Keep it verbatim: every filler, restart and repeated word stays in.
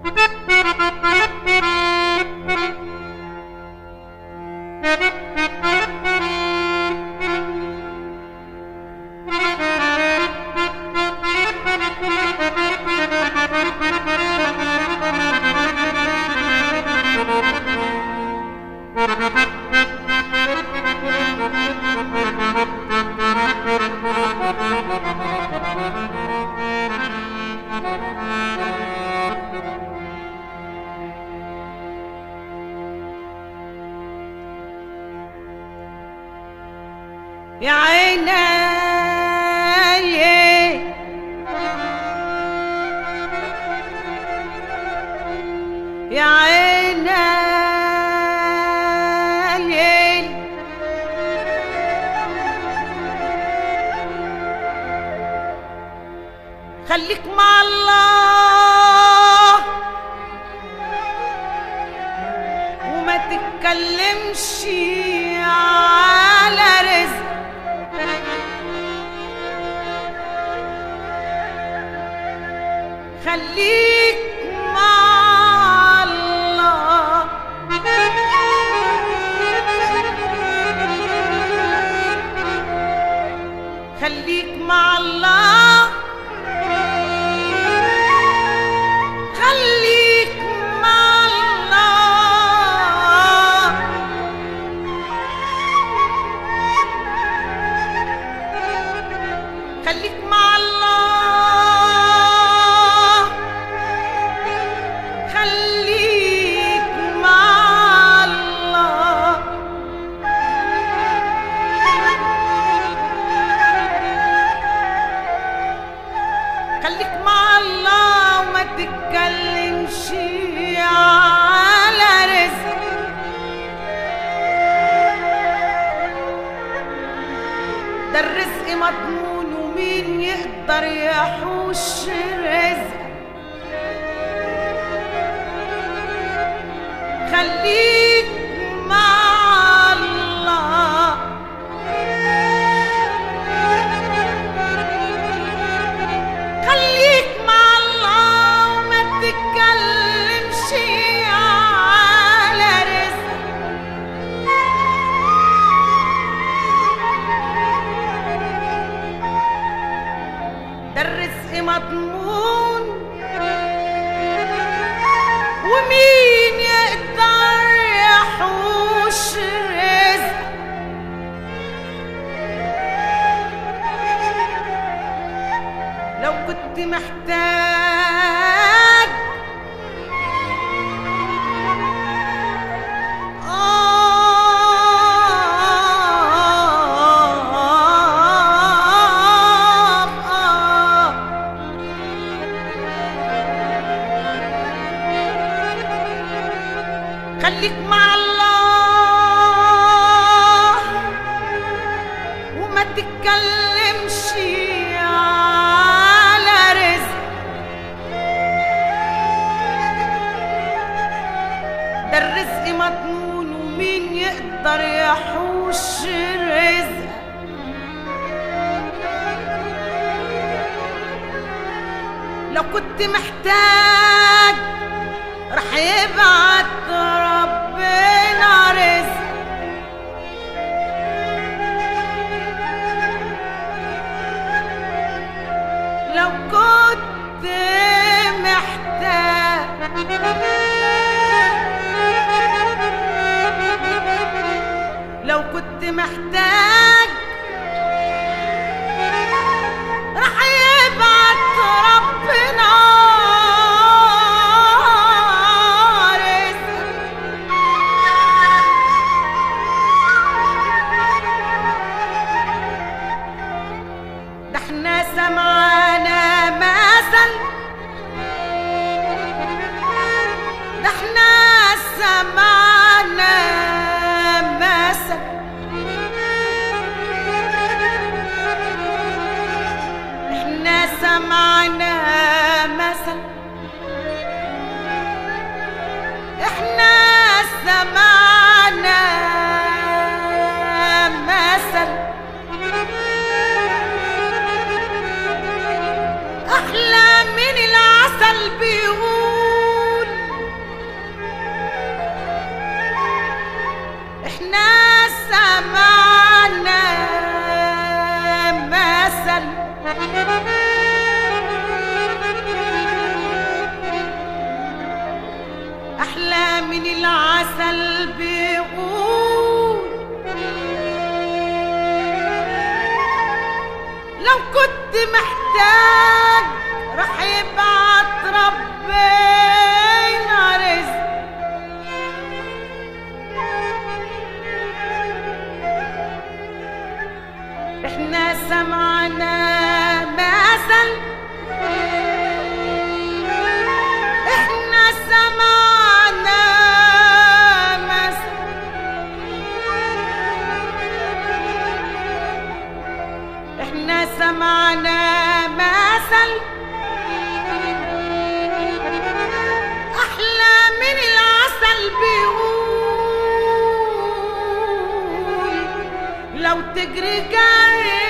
يا عيني يا عيني خليك مع الله وما تتكلمش على رزق. خليك مع الله خليك مع الله خليك مع الله خليك مع الله خليك مع الله خليك مع الله وما تتكلمش على رزق. ده الرزق مضمون ومين يقدر يحوش رزق. خليك مع الله خليك مع الله وما تتكلمش على رزق. ده الرزق مضمون ومين يقدر يحوش رزق. لو كنت محتاج خليك مع الله وما تتكلمش على رزق. ده الرزق مضمون ومين يقدر يحوش رزق. لو كنت محتاج رح يبعت ربنا رزق. لو كنت محتاج لو كنت محتاج رح يبعت ربنا سمعنا مثل ده احنا سمعنا مثل احنا سمعنا مثل احنا سمعنا مثل أحلى من العسل بيقول أحلى من العسل بيقول لو كنت محتاج رح يبعت ربنا رزق. احنا سمعنا مثل احنا سمعنا مثل احنا سمعنا مثل احلى من العسل بيقول لو تجري جري